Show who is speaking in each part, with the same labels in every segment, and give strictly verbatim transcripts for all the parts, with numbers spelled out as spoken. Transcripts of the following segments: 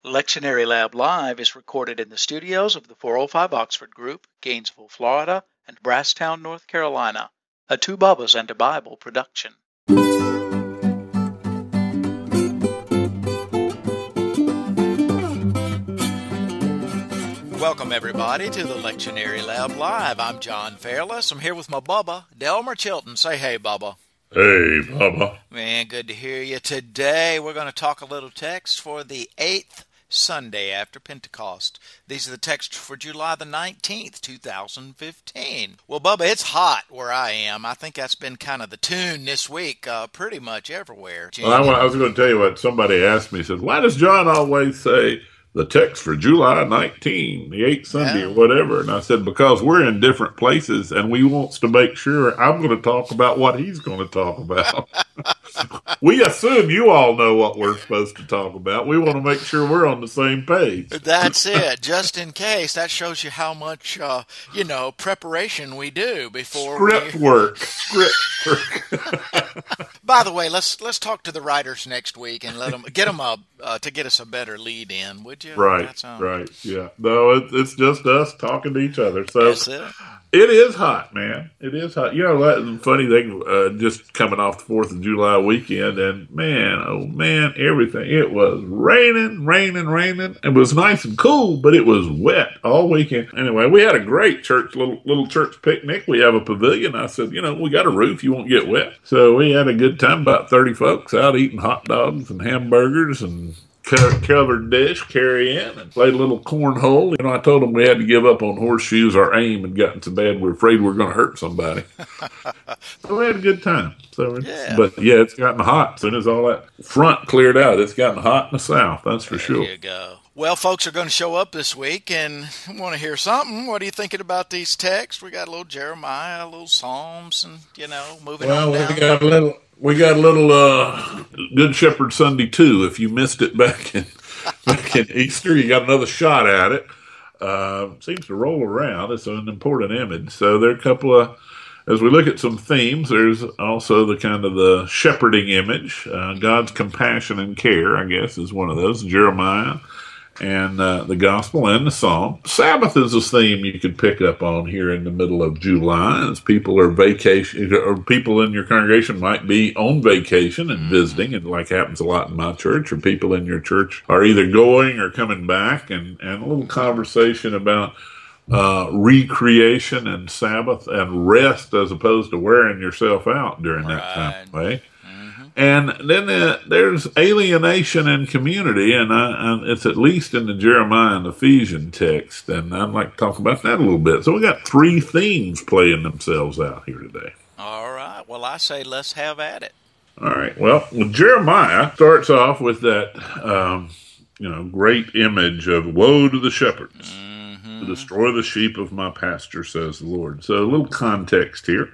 Speaker 1: Lectionary Lab Live is recorded in the studios of the four oh five Oxford Group, Gainesville, Florida, and Brasstown, North Carolina, a Two Bubbas and a Bible production. Welcome, everybody, to the Lectionary Lab Live. I'm John Fairless. I'm here with my Bubba, Delmer Chilton. Say hey, Bubba.
Speaker 2: Hey, Bubba.
Speaker 1: Man, good to hear you. Today, we're going to talk a little text for the eighth Sunday after Pentecost. These are the texts for July the nineteenth, two thousand fifteen. Well, Bubba, it's hot where I am. I think that's been kind of the tune this week, uh, pretty much everywhere.
Speaker 2: Well, I, I was going to tell you what somebody asked me. Said, why does John always say the text for July nineteenth, the eighth Sunday
Speaker 1: Yeah.
Speaker 2: or whatever? And I said, because we're in different places and we wants to make sure I'm going to talk about what he's going to talk about. We assume you all know what we're supposed to talk about. We want to make sure we're on the same page.
Speaker 1: That's it. Just in case. That shows you how much, uh, you know, preparation we do before
Speaker 2: Script
Speaker 1: we...
Speaker 2: work. Script work.
Speaker 1: By the way, let's let's talk to the writers next week and let them get them a uh, to get us a better lead in, would you?
Speaker 2: Right,
Speaker 1: That's, um,
Speaker 2: right, yeah. No, it, it's just us talking to each other. So
Speaker 1: That's it.
Speaker 2: it is hot, man. It is hot. You know, that funny thing, uh, just coming off the fourth of July weekend, and man, oh man, everything. It was raining, raining, raining. It was nice and cool, but it was wet all weekend. Anyway, we had a great church, little little church picnic. We have a pavilion. I said, you know, we got a roof. You won't get wet. So we had a good time, about thirty folks out eating hot dogs and hamburgers and covered dish, carry in, and played a little cornhole. You know, I told them we had to give up on horseshoes. Our aim had gotten so bad we were afraid we were going to hurt somebody. So we had a good time. So,
Speaker 1: Yeah.
Speaker 2: But yeah, it's gotten hot. As soon as all that front cleared out, it's gotten hot in the south. That's for
Speaker 1: There
Speaker 2: sure.
Speaker 1: you go. Well, folks are going to show up this week and want to hear something. What are you thinking about these texts? We got a little Jeremiah, a little Psalms, and, you know, moving
Speaker 2: Well,
Speaker 1: on
Speaker 2: we
Speaker 1: down.
Speaker 2: got a little. We got a little uh, Good Shepherd Sunday too. If you missed it back in back in Easter, you got another shot at it. Uh, seems to roll around. It's an important image. So there are a couple of. As we look at some themes, there's also the kind of the shepherding image. Uh, God's compassion and care, I guess, is one of those. Jeremiah and uh, the gospel and the psalm. Sabbath is a theme you could pick up on here in the middle of July, as people are vacation, or people in your congregation might be on vacation and visiting, and like happens a lot in my church, or people in your church are either going or coming back, and, and a little conversation about uh, recreation and Sabbath and rest as opposed to wearing yourself out during that
Speaker 1: Right.
Speaker 2: time. Right? And then uh, there's alienation and community, and, I, and it's at least in the Jeremiah and Ephesian text, and I'd like to talk about that a little bit. So we got three themes playing themselves out here today.
Speaker 1: All right. Well, I say let's have at it.
Speaker 2: All right. Well, well Jeremiah starts off with that, um, you know, great image of woe to the shepherds,
Speaker 1: Mm-hmm.
Speaker 2: to destroy the sheep of my pasture, says the Lord. So a little context here.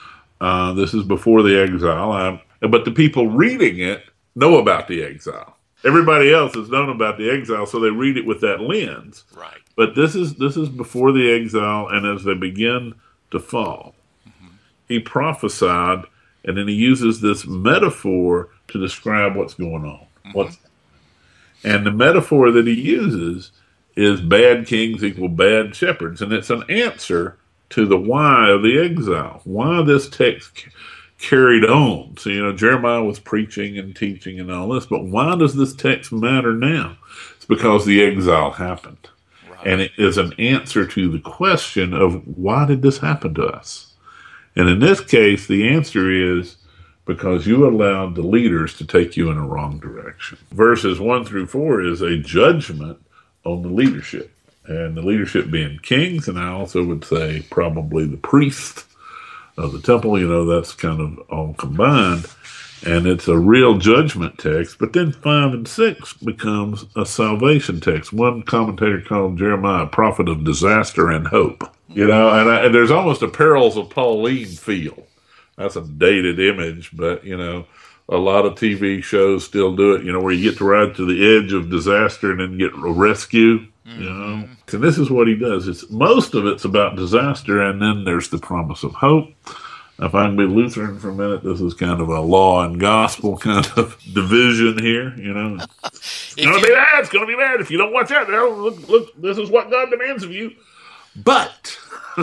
Speaker 2: Uh, this is before the exile. I, But the people reading it know about the exile. Everybody else has known about the exile, so they read it with that lens.
Speaker 1: Right.
Speaker 2: But this is this is before the exile, and as they begin to fall. Mm-hmm. He prophesied, and then he uses this metaphor to describe what's going on. Mm-hmm. What's, and the metaphor that he uses is bad kings equal bad shepherds, and it's an answer to the why of the exile. Why this text carried on. So, you know, Jeremiah was preaching and teaching and all this, but why does this text matter now? It's because the exile happened. Right. And it is an answer to the question of why did this happen to us? And in this case, the answer is because you allowed the leaders to take you in a wrong direction. Verses one through four is a judgment on the leadership, and the leadership being kings, and I also would say probably the priests of the temple. You know, that's kind of all combined, and it's a real judgment text. But then five and six becomes a salvation text. One commentator called Jeremiah a prophet of disaster and hope. You know, and, I, and there's almost a Perils of Pauline feel. That's a dated image, but, you know, a lot of T V shows still do it, you know, where you get to ride to the edge of disaster and then get a rescue. Mm-hmm. You know, and this is what he does. It's most of it's about disaster, and then there's the promise of hope. if I can be Lutheran for a minute, this is kind of a law and gospel kind of division here. You know, it's going to be bad. It's going to be bad if you don't watch out. Look, look, this is what God demands of you. But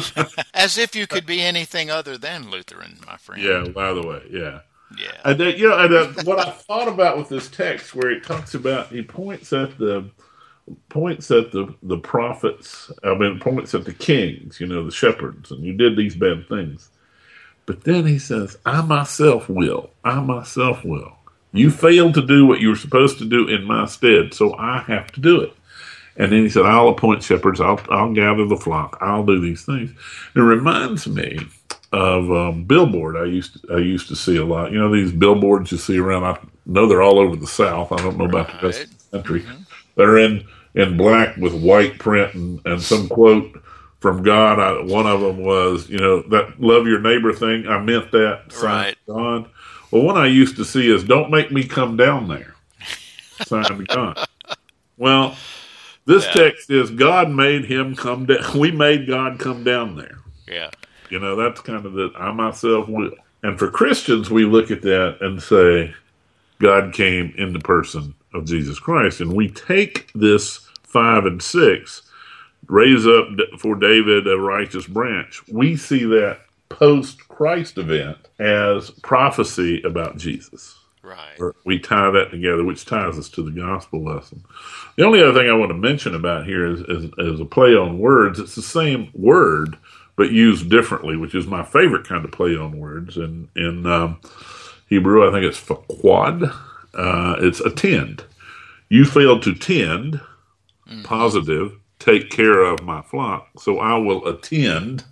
Speaker 1: as if you could be anything other than Lutheran, my friend.
Speaker 2: Yeah. By the way, yeah.
Speaker 1: Yeah.
Speaker 2: And uh, you know, and, uh, what I thought about with this text, where it talks about, he points at the points at the the prophets. I mean, points at the kings. You know, the shepherds, and you did these bad things. But then he says, I myself will. I myself will. You failed to do what you were supposed to do in my stead, so I have to do it. And then he said, I'll appoint shepherds. I'll, I'll gather the flock. I'll do these things. It reminds me of a billboard I used to, I used to see a lot. You know, these billboards you see around. I know they're all over the South. I don't know about the rest of the country. Mm-hmm. They're in, in black with white print and, and some quote from God. I, one of them was, you know, that love your neighbor thing. I meant that. Signed
Speaker 1: right.
Speaker 2: God. Well, one I used to see is don't make me come down there. Signed God. Well, this yeah. text is God made him come down. We made God come down there.
Speaker 1: Yeah.
Speaker 2: You know, that's kind of the I myself will. And for Christians, we look at that and say, God came in the person of Jesus Christ. And we take this five and six, raise up for David a righteous branch. We see that post-Christ event as prophecy about Jesus.
Speaker 1: Right.
Speaker 2: Or we tie that together, which ties us to the gospel lesson. The only other thing I want to mention about here is, is, is a play on words. It's the same word, but used differently, which is my favorite kind of play on words. In, in um, Hebrew, I think it's faqad. Uh, it's attend. You failed to tend, mm-hmm. positive, take care of my flock, so I will attend,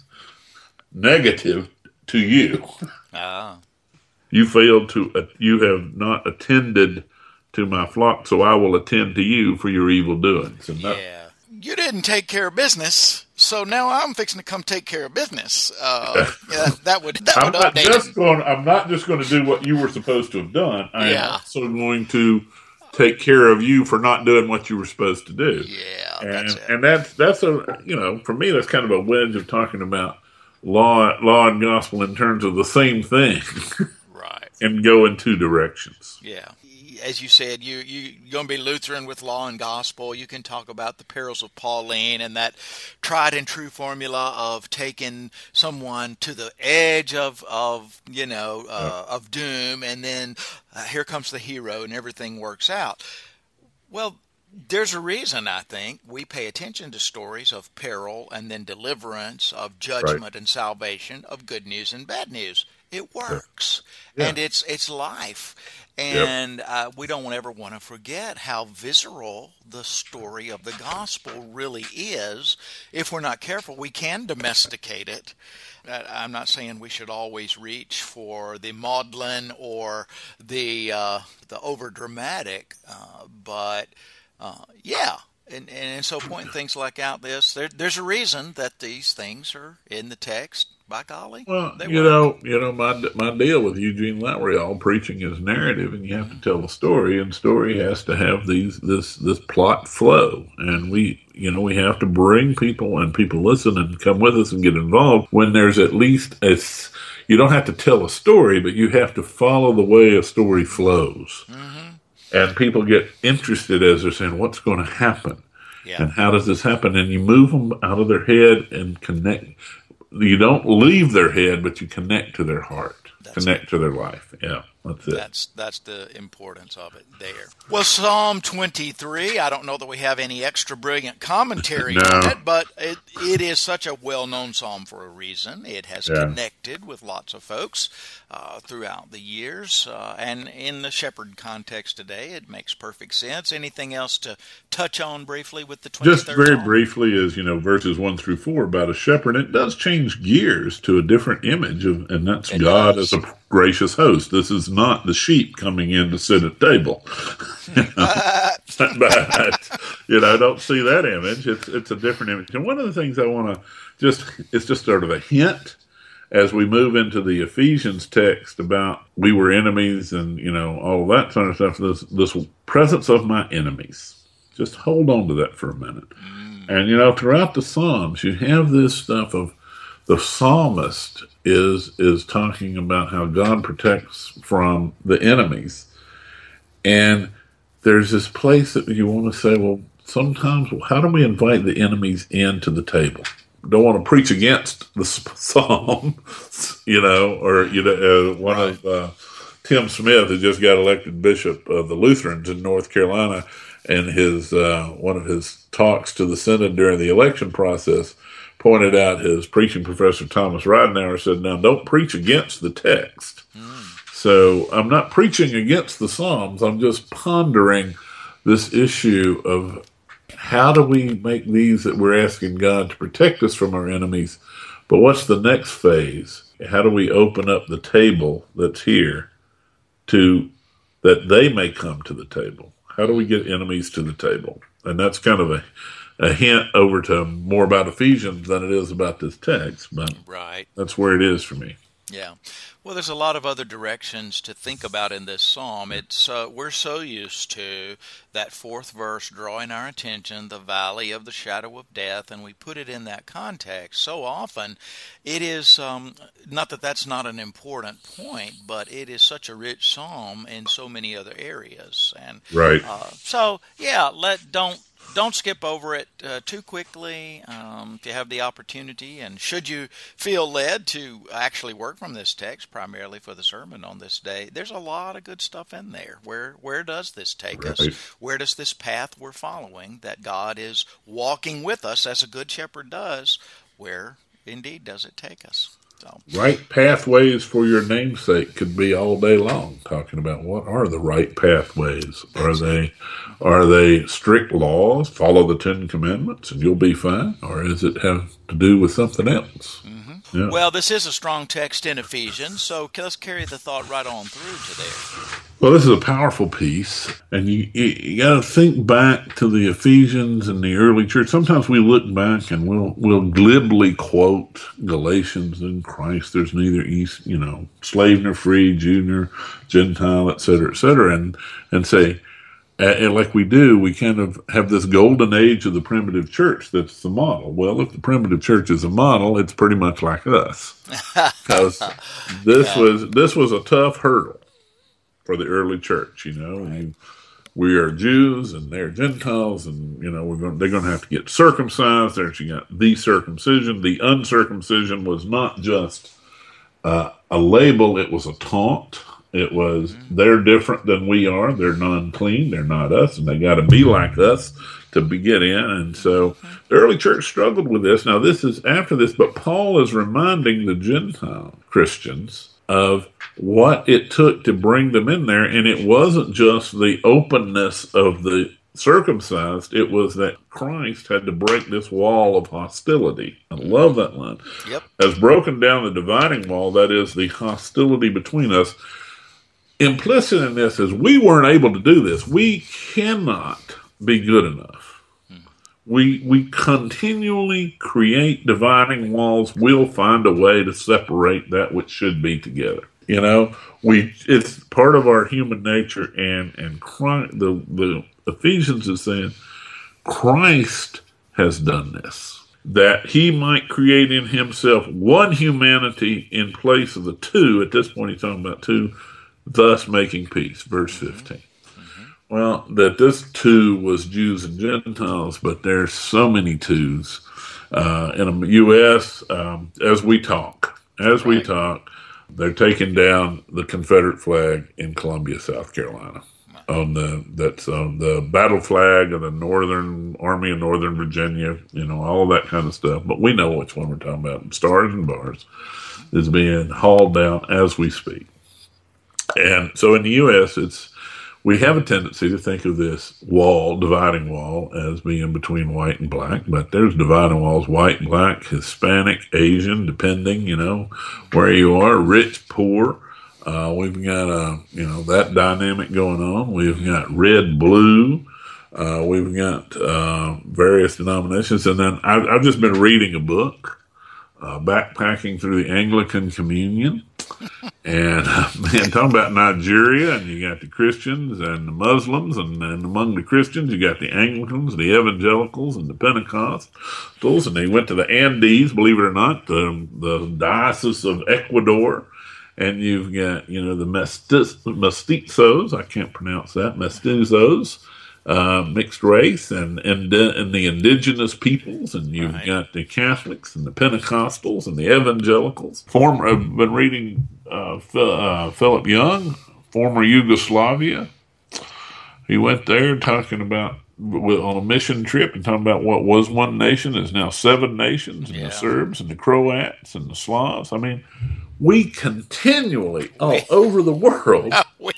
Speaker 2: negative, to you.
Speaker 1: Ah.
Speaker 2: You failed to, uh, you have not attended to my flock, so I will attend to you for your evil doings. And that,
Speaker 1: yeah. You didn't take care of business, so now I'm fixing to come take care of business. Uh, yeah, that would that
Speaker 2: I'm
Speaker 1: would
Speaker 2: not
Speaker 1: update
Speaker 2: just
Speaker 1: it.
Speaker 2: going. I'm not just going to do what you were supposed to have done. I
Speaker 1: yeah.
Speaker 2: am also going to take care of you for not doing what you were supposed to do.
Speaker 1: Yeah,
Speaker 2: and
Speaker 1: that's it.
Speaker 2: and that's that's a you know for me that's kind of a wedge of talking about law law and gospel in terms of the same thing,
Speaker 1: right?
Speaker 2: And go in two directions.
Speaker 1: Yeah. As you said, you, you, you're going to be Lutheran with law and gospel. You can talk about the perils of Pauline and that tried and true formula of taking someone to the edge of, of you know, uh, yeah. of doom, and then uh, here comes the hero and everything works out. Well, there's a reason, I think, we pay attention to stories of peril and then deliverance, of judgment right. and salvation, of good news and bad news. It works, yeah. and it's it's life. And yep. uh, we don't ever want to forget how visceral the story of the gospel really is. If we're not careful, we can domesticate it. Uh, I'm not saying we should always reach for the maudlin or the uh, the overdramatic, uh, but uh, yeah. And, and so pointing things like out this, there, there's a reason that these things are in the text. By golly,
Speaker 2: well,
Speaker 1: they
Speaker 2: you
Speaker 1: work.
Speaker 2: know, you know, my my deal with Eugene Lowry, all preaching is narrative, and you have to tell the story, and story has to have these this this plot flow, and we, you know, we have to bring people, and people listen and come with us and get involved when there's at least a. You don't have to tell a story, but you have to follow the way a story flows, mm-hmm. and people get interested as they're saying, "What's going to happen?"
Speaker 1: Yeah.
Speaker 2: And how does this happen? And you move them out of their head and connect. You don't leave their head, but you connect to their heart, that's connect it. to their life. Yeah, that's it.
Speaker 1: That's that's the importance of it there. Well, Psalm twenty-three, I don't know that we have any extra brilliant commentary
Speaker 2: no.
Speaker 1: on it, but it, it is such a well-known psalm for a reason. It has yeah. connected with lots of folks uh, throughout the years, uh, and in the shepherd context today, it makes perfect sense. Anything else to touch on briefly with the twenty-third
Speaker 2: Just very
Speaker 1: psalm?
Speaker 2: briefly is, you know, verses one through four about a shepherd. It does change gears to a different image, of, and that's it God does. as a gracious host. This is not the sheep coming in to sit at table. You know? But, you know, I don't see that image. It's it's a different image. And one of the things I want to just, it's just sort of a hint as we move into the Ephesians text about we were enemies and, you know, all of that sort of stuff, this, this presence of my enemies. Just hold on to that for a minute. Mm. And, you know, throughout the Psalms, you have this stuff of the psalmist is is talking about how God protects from the enemies. And there's this place that you want to say, well, sometimes, well, how do we invite the enemies into the table? Don't want to preach against the psalm, you know, or, you know, uh, one right. of uh, Tim Smith, who just got elected bishop of the Lutherans in North Carolina, and his uh, one of his talks to the Synod during the election process pointed out his preaching professor, Thomas Ridenauer, said, now don't preach against the text. Mm. So I'm not preaching against the Psalms. I'm just pondering this issue of how do we make these that we're asking God to protect us from our enemies, but what's the next phase? How do we open up the table that's here to that they may come to the table? How do we get enemies to the table? And that's kind of a, a hint over to more about Ephesians than it is about this text, but
Speaker 1: right.
Speaker 2: that's where it is for me.
Speaker 1: Yeah. Well, there's a lot of other directions to think about in this psalm. It's uh, we're so used to that fourth verse drawing our attention, the valley of the shadow of death, and we put it in that context. So often it is, um, not that that's not an important point, but it is such a rich psalm in so many other areas. And
Speaker 2: right.
Speaker 1: Uh, so, yeah, let don't Don't skip over it uh, too quickly um, if you have the opportunity. And should you feel led to actually work from this text, primarily for the sermon on this day, there's a lot of good stuff in there. Where where does this take right. us? Where does this path we're following, that God is walking with us as a good shepherd does, where indeed does it take us? So.
Speaker 2: Right pathways for your namesake could be all day long talking about what are the right pathways. Are they are they strict laws? Follow the Ten Commandments and you'll be fine, or does it have to do with something else?
Speaker 1: Mm-hmm.
Speaker 2: Yeah.
Speaker 1: Well, this is a strong text in Ephesians, so let's carry the thought right on through to there.
Speaker 2: Well, this is a powerful piece, and you, you, you got to think back to the Ephesians and the early church. Sometimes we look back and we'll we'll glibly quote Galatians, in Christ there's neither east, you know, slave nor free, Jew nor Gentile, et cetera, et cetera, and and say, and like we do, we kind of have this golden age of the primitive church that's the model. Well, if the primitive church is a model, it's pretty much like us, because this yeah. was this was a tough hurdle for the early church. You know, right. you, we are Jews and they're Gentiles, and you know we're going they're going to have to get circumcised. There's you got the circumcision. The uncircumcision was not just uh, a label; it was a taunt. It was, they're different than we are. They're non-clean. They're not us, and they got to be like us to be, get in. And so the early church struggled with this. Now, this is after this, but Paul is reminding the Gentile Christians of what it took to bring them in there. And it wasn't just the openness of the circumcised. It was that Christ had to break this wall of hostility. I love that line.
Speaker 1: Yep.
Speaker 2: Has broken down the dividing wall, that is the hostility between us. Implicit in this is we weren't able to do this. We cannot be good enough. Hmm. We we continually create dividing walls. We'll find a way to separate that which should be together. You know, we it's part of our human nature, and and Christ, the the Ephesians is saying Christ has done this, that he might create in himself one humanity in place of the two. At this point, he's talking about two. Thus making peace, verse fifteen. Mm-hmm. Well, that this two was Jews and Gentiles, but there's so many twos uh, in the U S Um, as we talk, as right. we talk, they're taking down the Confederate flag in Columbia, South Carolina. Wow. On the that's on the battle flag of the Northern Army of Northern Virginia, you know, all of that kind of stuff. But we know which one we're talking about. Stars and Bars is being hauled down as we speak. And so in the U S, it's we have a tendency to think of this wall, dividing wall, as being between white and black. But there's dividing walls, white, black, Hispanic, Asian, depending, you know, where you are, rich, poor. Uh, we've got, uh, you know, that dynamic going on. We've got red, blue. Uh, we've got uh, various denominations. And then I've, I've just been reading a book, uh, Backpacking Through the Anglican Communion. And uh, man, talking about Nigeria, and you got the Christians and the Muslims, and, and among the Christians, you got the Anglicans, the Evangelicals, and the Pentecostals. And they went to the Andes, believe it or not, the, the Diocese of Ecuador. And you've got, you know, the mestis, mestizos, I can't pronounce that, mestizos, uh, mixed race, and, and, uh, and the indigenous peoples, and you've right. got the Catholics and the Pentecostals and the Evangelicals. Former, I've been reading uh, uh, Philip Young, former Yugoslavia. He went there talking about, on a mission trip, and talking about what was one nation is now seven nations, and yeah. the Serbs and the Croats and the Slavs. I mean, we continually, all we, over the world,
Speaker 1: we,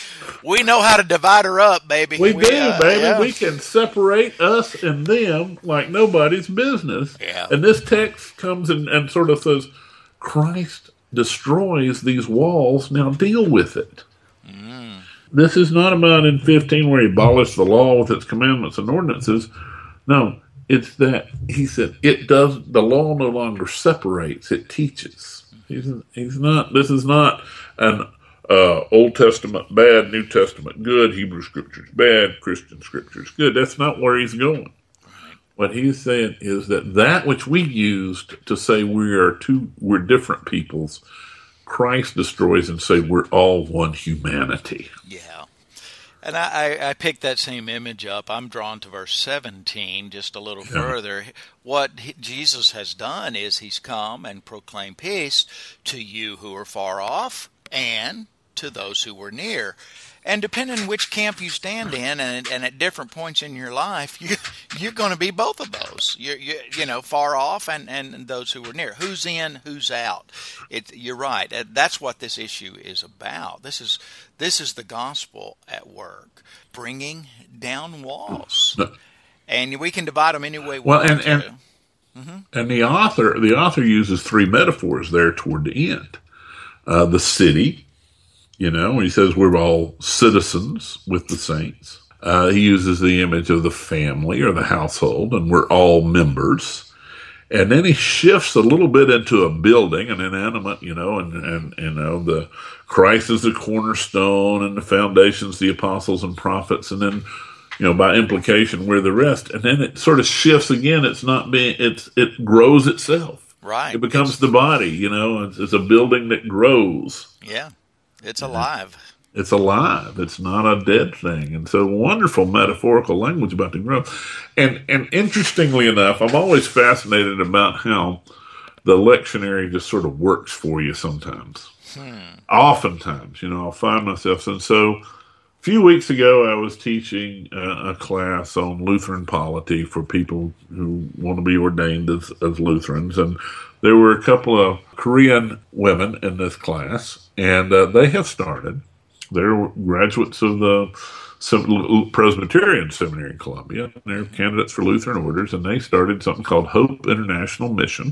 Speaker 1: we know how to divide her up, baby.
Speaker 2: We, we do,
Speaker 1: uh,
Speaker 2: baby.
Speaker 1: Yeah.
Speaker 2: We can separate us and them like nobody's business.
Speaker 1: Yeah.
Speaker 2: And this text comes in and sort of says, Christ destroys these walls, now deal with it. Mm. This is not about in fifteen where he abolished the law with its commandments and ordinances. No, it's that he said it does, the law no longer separates, it teaches. He's, he's not, this is not an uh, Old Testament bad, New Testament good, Hebrew Scriptures bad, Christian Scriptures good. That's not where he's going. Right. What he's saying is that that which we used to say we are two, we're different peoples, Christ destroys and say we're all one humanity.
Speaker 1: Yeah. And I, I, I picked that same image up. I'm drawn to verse seventeen just a little yeah. further. What he, Jesus has done is he's come and proclaimed peace to you who are far off and to those who were near. And depending on which camp you stand in, and, and at different points in your life, you, you're going to be both of those. You're, you you know, far off and, and those who were near. Who's in, who's out? It, you're right. That's what this issue is about. This is this is the gospel at work, bringing down walls, and we can divide them any way we
Speaker 2: well,
Speaker 1: want
Speaker 2: and,
Speaker 1: to.
Speaker 2: And,
Speaker 1: mm-hmm.
Speaker 2: and the author the author uses three metaphors there toward the end. Uh, the city. You know, he says we're all citizens with the saints. Uh, he uses the image of the family or the household, and we're all members. And then he shifts a little bit into a building, an inanimate, you know, and, and you know, the Christ is the cornerstone, and the foundations, the apostles and prophets, and then, you know, by implication, we're the rest. And then it sort of shifts again. It's not being, it's it grows itself.
Speaker 1: Right.
Speaker 2: It becomes it's, the body, you know. It's, it's a building that grows.
Speaker 1: Yeah. It's alive.
Speaker 2: It's alive. It's not a dead thing. And so wonderful metaphorical language about the growth. And and interestingly enough, I'm always fascinated about how the lectionary just sort of works for you sometimes. Hmm. Oftentimes, you know, I'll find myself. And so a few weeks ago, I was teaching a, a class on Lutheran polity for people who want to be ordained as, as Lutherans. And there were a couple of Korean women in this class, and uh, they have started. They're graduates of the Presbyterian Seminary in Columbia. They're candidates for Lutheran orders, and they started something called Hope International Mission.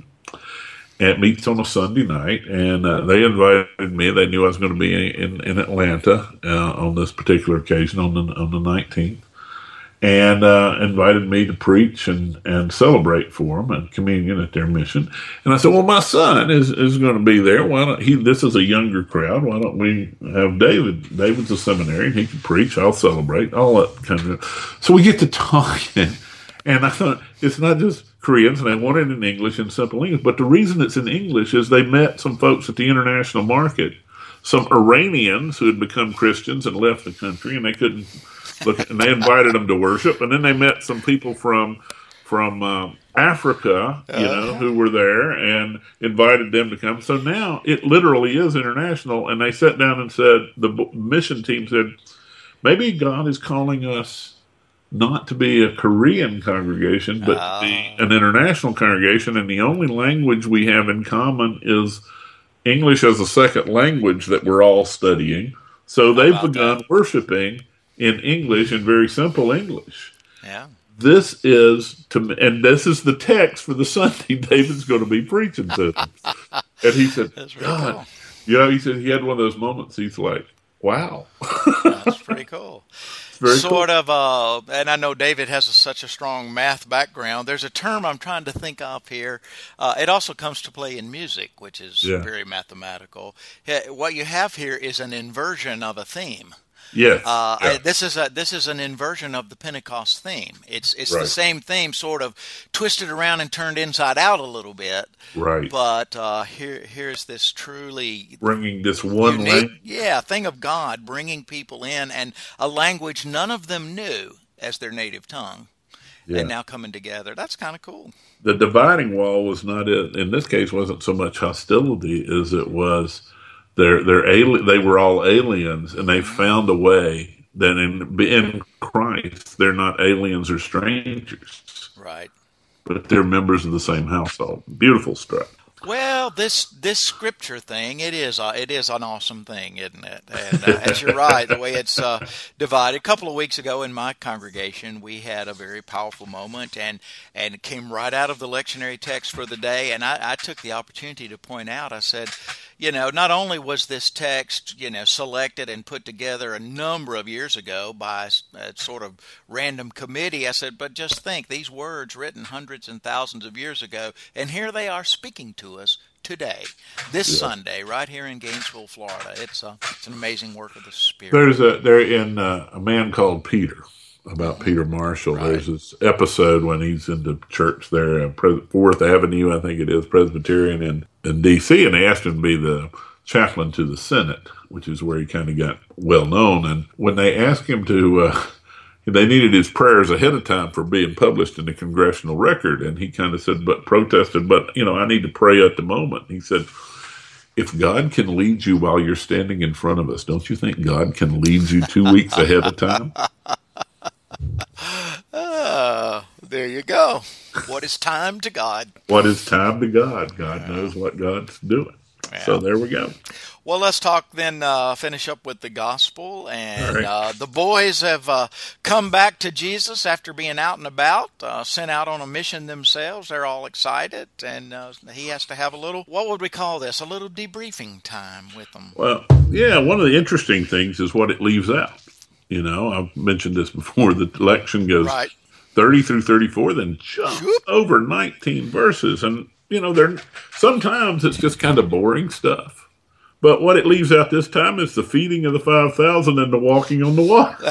Speaker 2: It meets on a Sunday night, and uh, they invited me. They knew I was going to be in, in Atlanta uh, on this particular occasion on the on the nineteenth. And uh, invited me to preach and, and celebrate for them and communion at their mission. And I said, well, my son is, is going to be there. Why don't he? This is a younger crowd. Why don't we have David? David's a seminarian. He can preach. I'll celebrate. All that kind of. So we get to talking, and I thought it's not just Koreans, and they want it in English, in simple English. But the reason it's in English is they met some folks at the international market, some Iranians who had become Christians and left the country, and they couldn't. Look, and they invited them to worship, and then they met some people from from uh, Africa, you know, uh-huh. who were there, and invited them to come. So now it literally is international. And they sat down and said, the mission team said, maybe God is calling us not to be a Korean congregation, but uh. to be an international congregation. And the only language we have in common is English as a second language that we're all studying. So they've begun that? worshiping in English, in very simple English.
Speaker 1: Yeah.
Speaker 2: This is, to and this is the text for the Sunday David's going to be preaching to them. And he said,
Speaker 1: That's
Speaker 2: God,
Speaker 1: cool.
Speaker 2: you know, he said he had one of those moments. He's like, wow.
Speaker 1: That's pretty cool.
Speaker 2: It's very
Speaker 1: sort
Speaker 2: cool.
Speaker 1: of, uh, and I know David has a, such a strong math background. There's a term I'm trying to think of here. Uh, it also comes to play in music, which is
Speaker 2: Yeah.
Speaker 1: very mathematical. Yeah, what you have here is an inversion of a theme.
Speaker 2: Yes.
Speaker 1: Uh,
Speaker 2: Yeah.
Speaker 1: I, this is a this is an inversion of the Pentecost theme. It's it's the
Speaker 2: Right.
Speaker 1: same theme, sort of twisted around and turned inside out a little bit.
Speaker 2: Right.
Speaker 1: But uh, here here's this truly
Speaker 2: Bringing this one
Speaker 1: unique,
Speaker 2: language.
Speaker 1: yeah, thing of God, bringing people in and a language none of them knew as their native tongue,
Speaker 2: Yeah.
Speaker 1: and now coming together. That's kind of cool.
Speaker 2: The dividing wall was not it. In this case, wasn't so much hostility as it was they're they're ali- they were all aliens, and they found a way that in in Christ they're not aliens or strangers,
Speaker 1: Right.
Speaker 2: but they're members of the same household. Beautiful stuff.
Speaker 1: Well, this this scripture thing, it is uh, it is an awesome thing, isn't it? And uh, as you're right, the way it's uh, divided. A couple of weeks ago in my congregation, we had a very powerful moment, and, and it came right out of the lectionary text for the day. And I, I took the opportunity to point out, I said, you know, not only was this text, you know, selected and put together a number of years ago by a sort of random committee, I said, but just think, these words written hundreds and thousands of years ago, and here they are speaking to us today, this
Speaker 2: Yeah.
Speaker 1: Sunday, right here in Gainesville, Florida. It's a, it's an amazing work of the Spirit.
Speaker 2: There's a there in uh, a man called Peter, about Peter Marshall.
Speaker 1: Right.
Speaker 2: There's this episode when he's in the church there, uh, Pres- Fourth Avenue, I think it is, Presbyterian in, in D C, and they asked him to be the chaplain to the Senate, which is where he kind of got well known. And when they asked him to, uh, they needed his prayers ahead of time for being published in the Congressional Record, and he kind of said, but protested, but, you know, I need to pray at the moment. He said, if God can lead you while you're standing in front of us, don't you think God can lead you two weeks ahead of time?
Speaker 1: Uh, there you go. What is time to God?
Speaker 2: What is time to God? God knows what God's doing. So
Speaker 1: Yeah.
Speaker 2: there we go.
Speaker 1: Well, let's talk then, uh, finish up with the gospel. And
Speaker 2: All right.
Speaker 1: uh, the boys have uh, come back to Jesus after being out and about, uh, sent out on a mission themselves. They're all excited. And uh, he has to have a little, what would we call this? A little debriefing time with them.
Speaker 2: Well, yeah, one of the interesting things is what it leaves out. You know, I've mentioned this before. The election goes
Speaker 1: Right.
Speaker 2: thirty through thirty-four, then jumps
Speaker 1: Whoop.
Speaker 2: over nineteen verses. And, you know, they're sometimes it's just kind of boring stuff. But what it leaves out this time is the feeding of the five thousand and the walking on the water.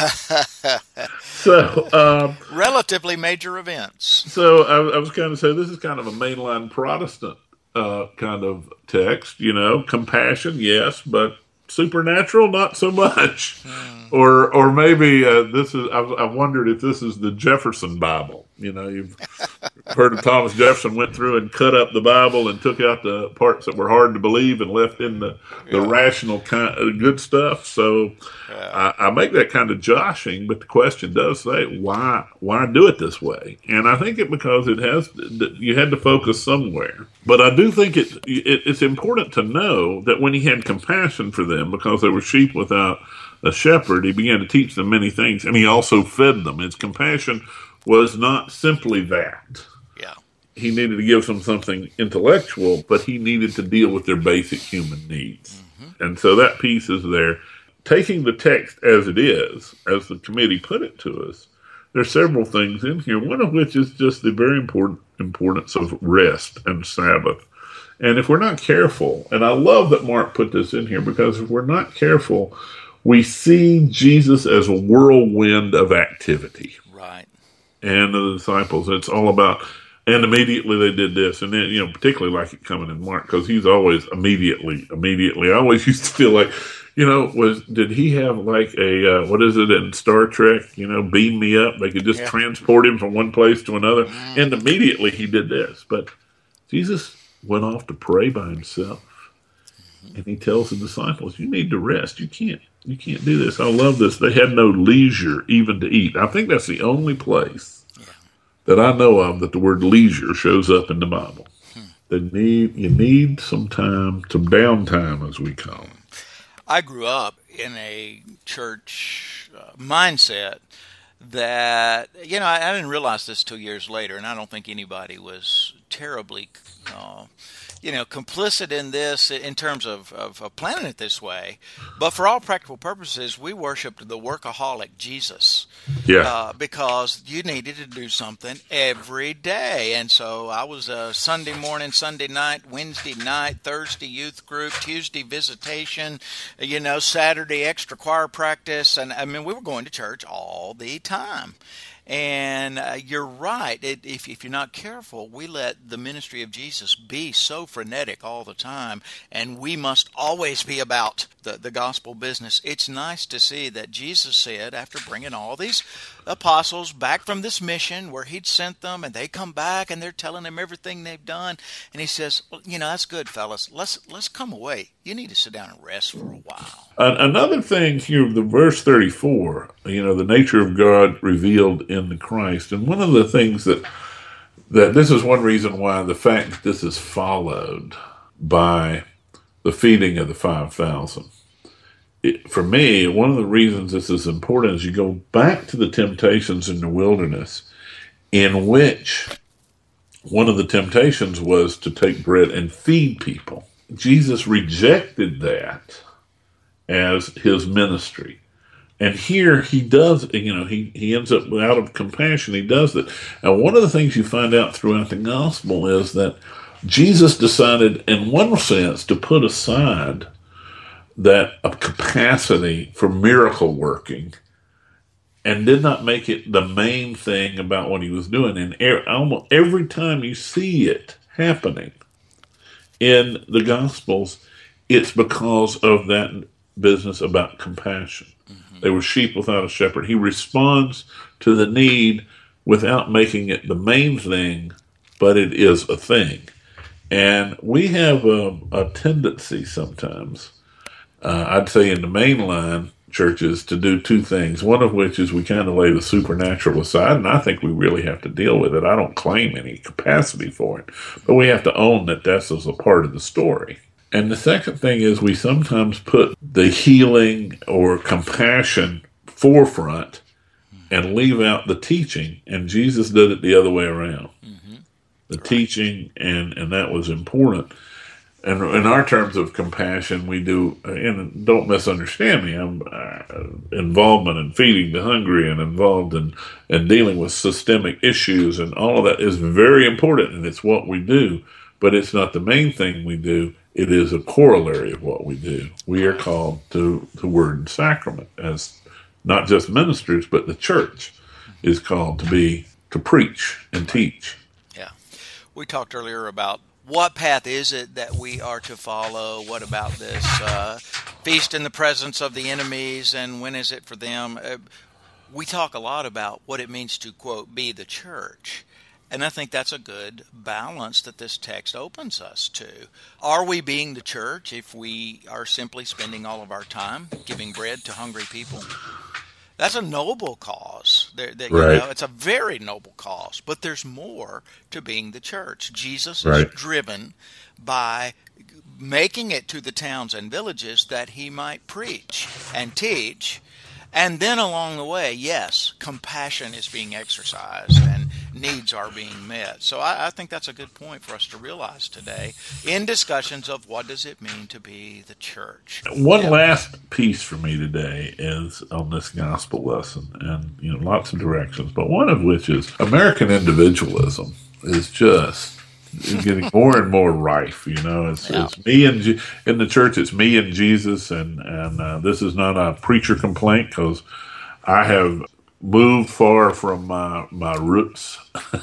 Speaker 2: so, um,
Speaker 1: Relatively major events.
Speaker 2: so I, I was kind of saying this is kind of a mainline Protestant uh, kind of text, you know, compassion, yes, but supernatural, not so much. Or, or maybe uh, this is. I've, I've wondered if this is the Jefferson Bible. You know, you've heard of Thomas Jefferson went through and cut up the Bible and took out the parts that were hard to believe and left in the, the
Speaker 1: Yeah.
Speaker 2: rational kind of good stuff. So
Speaker 1: Yeah.
Speaker 2: I, I make that kind of joshing, but the question does say why why do it this way? And I think it because it has you had to focus somewhere. But I do think it, it it's important to know that when he had compassion for them because they were sheep without a shepherd, he began to teach them many things, and he also fed them. His compassion was not simply that.
Speaker 1: Yeah.
Speaker 2: He needed to give them something intellectual, but he needed to deal with their basic human needs. Mm-hmm. And so that piece is there. Taking the text as it is, as the committee put it to us, there's several things in here, one of which is just the very important importance of rest and Sabbath. And if we're not careful, and I love that Mark put this in here, because if we're not careful, we see Jesus as a whirlwind of activity.
Speaker 1: Right.
Speaker 2: And the disciples, it's all about, and immediately they did this. And then, you know, particularly like it coming in Mark, because he's always immediately, immediately. I always used to feel like, you know, was, did he have like a, uh, what is it in Star Trek, you know, beam me up? They could just
Speaker 1: Yeah.
Speaker 2: transport him from one place to another. Mm. And immediately he did this. But Jesus went off to pray by himself. Mm-hmm. And he tells the disciples, you need to rest. You can't. You can't do this. I love this. They had no leisure even to eat. I think that's the only place yeah. that I know of that the word leisure shows up in the Bible. Hmm. They need you need some time, some downtime, as we call it.
Speaker 1: I grew up in a church uh, mindset that, you know, I, I didn't realize this till years later, and I don't think anybody was terribly, uh, you know, complicit in this in terms of, of, of planning it this way. But for all practical purposes, we worshiped the workaholic Jesus.
Speaker 2: Yeah.
Speaker 1: Uh, because you needed to do something every day. And so I was a Sunday morning, Sunday night, Wednesday night, Thursday youth group, Tuesday visitation, you know, Saturday extra choir practice. And I mean, we were going to church all the time. And uh, you're right. It, if, if you're not careful, we let the ministry of Jesus be so frenetic all the time, and we must always be about the, the gospel business. It's nice to see that Jesus said, after bringing all these apostles back from this mission where he'd sent them, and they come back and they're telling them everything they've done, and he says, well, you know, that's good, fellas. Let's let's come away. You need to sit down and rest for a while.
Speaker 2: Another thing here, the verse thirty-four, you know, the nature of God revealed in the Christ. And one of the things that, that this is one reason why the fact that this is followed by the feeding of the five thousand. It, for me, one of the reasons this is important is you go back to the temptations in the wilderness, in which one of the temptations was to take bread and feed people. Jesus rejected that as his ministry. And here he does, you know, he, he ends up, out of compassion, he does that. And one of the things you find out throughout the gospel is that Jesus decided, in one sense, to put aside that a capacity for miracle working and did not make it the main thing about what he was doing. And er, almost every time you see it happening in the Gospels, it's because of that business about compassion. Mm-hmm. They were sheep without a shepherd. He responds to the need without making it the main thing, but it is a thing. And we have a, a tendency sometimes, uh, I'd say in the mainline churches, to do two things, one of which is we kind of lay the supernatural aside, and I think we really have to deal with it. I don't claim any capacity for it, but we have to own that that's as a part of the story. And the second thing is we sometimes put the healing or compassion forefront and leave out the teaching, and Jesus did it the other way around. Mm-hmm. The right. teaching, and, and that was important. And in our terms of compassion, we do, and don't misunderstand me, I'm uh, involvement in feeding the hungry and involved in, in dealing with systemic issues, and all of that is very important, and it's what we do, but it's not the main thing we do. It is a corollary of what we do. We are called to the word and sacrament, as not just ministers, but the church is called to be, to preach and teach.
Speaker 1: Yeah. We talked earlier about what path is it that we are to follow? What about this uh, feast in the presence of the enemies, and when is it for them? Uh, we talk a lot about what it means to, quote, be the church. And I think that's a good balance that this text opens us to. Are we being the church if we are simply spending all of our time giving bread to hungry people? That's a noble cause. There, that,
Speaker 2: right.
Speaker 1: you know, it's a very noble cause. But there's more to being the church. Jesus
Speaker 2: right.
Speaker 1: is driven by making it to the towns and villages that he might preach and teach. And then along the way, yes, compassion is being exercised and needs are being met. So I, I think that's a good point for us to realize today in discussions of what does it mean to be the church.
Speaker 2: One
Speaker 1: yeah.
Speaker 2: last piece for me today is on this gospel lesson, and you know, lots of directions, but one of which is American individualism is just getting more and more rife. You know, it's, yeah. it's me and Je- in the church. It's me and Jesus, and and uh, this is not a preacher complaint because I have moved far from my my roots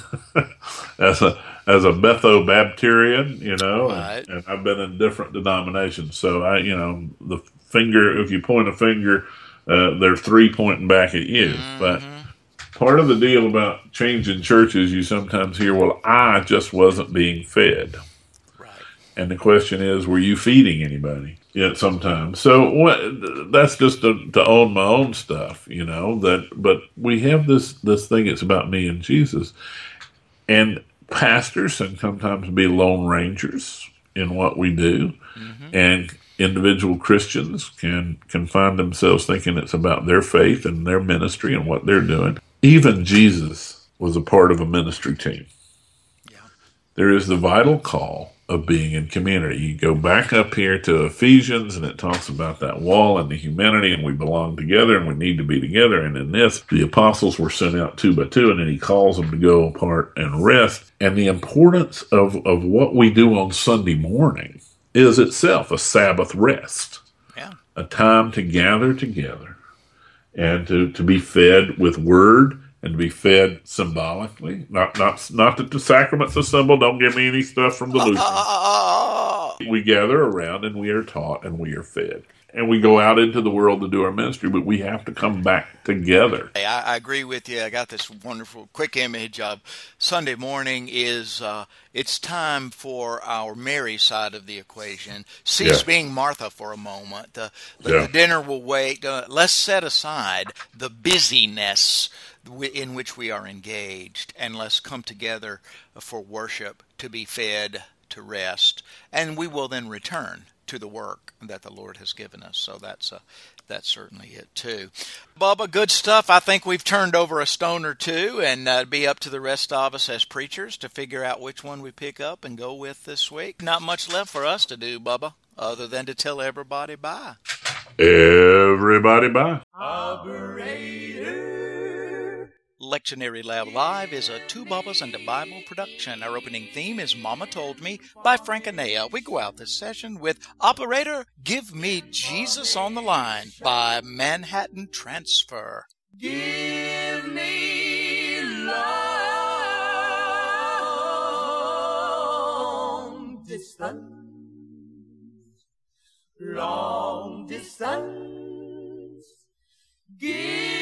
Speaker 2: as a as a Metho-Baptarian. You know,
Speaker 1: right.
Speaker 2: and, and I've been in different denominations. So I, you know, the finger. If you point a finger, uh, there's three pointing back at you,
Speaker 1: mm-hmm.
Speaker 2: but. Part of the deal about changing churches, you sometimes hear, well, I just wasn't being fed.
Speaker 1: Right.
Speaker 2: And the question is, were you feeding anybody yet sometimes? So what, that's just to, to own my own stuff, you know, that, but we have this, this thing, it's about me and Jesus. And pastors can sometimes be lone rangers in what we do. Mm-hmm. And individual Christians can, can find themselves thinking it's about their faith and their ministry and what they're doing. Even Jesus was a part of a ministry team.
Speaker 1: Yeah.
Speaker 2: there is the vital call of being in community. You go back up here to Ephesians, and it talks about that wall and the humanity, and we belong together, and we need to be together. And in this, the apostles were sent out two by two, and then he calls them to go apart and rest. And the importance of, of what we do on Sunday morning is itself a Sabbath rest,
Speaker 1: yeah.
Speaker 2: a time to gather together and to, to be fed with word, and to be fed symbolically. Not not not that the sacrament's a symbol. Don't give me any stuff from the Lutherans. We gather around and we are taught and we are fed. And we go out into the world to do our ministry, but we have to come back together.
Speaker 1: Hey, I, I agree with you. I got this wonderful quick image of Sunday morning is uh, it's time for our Mary side of the equation. Cease
Speaker 2: Yeah.
Speaker 1: being Martha for a moment. Uh, the,
Speaker 2: Yeah.
Speaker 1: the dinner will wait. Uh, let's set aside the busyness in which we are engaged, and let's come together for worship, to be fed, to rest, and we will then return to the work that the Lord has given us. So that's uh, that's certainly it too. Bubba, good stuff. I think we've turned over a stone or two, and uh, it'd be up to the rest of us as preachers to figure out which one we pick up and go with this week. Not much left for us to do, Bubba, other than to tell everybody bye.
Speaker 2: Everybody bye.
Speaker 1: Lectionary Lab Live is a Two Bubbas and a Bible production. Our opening theme is Mama Told Me by Frank Anea. We go out this session with Operator, Give Me Jesus on the Line by Manhattan Transfer.
Speaker 3: Give me long distance, long distance. Give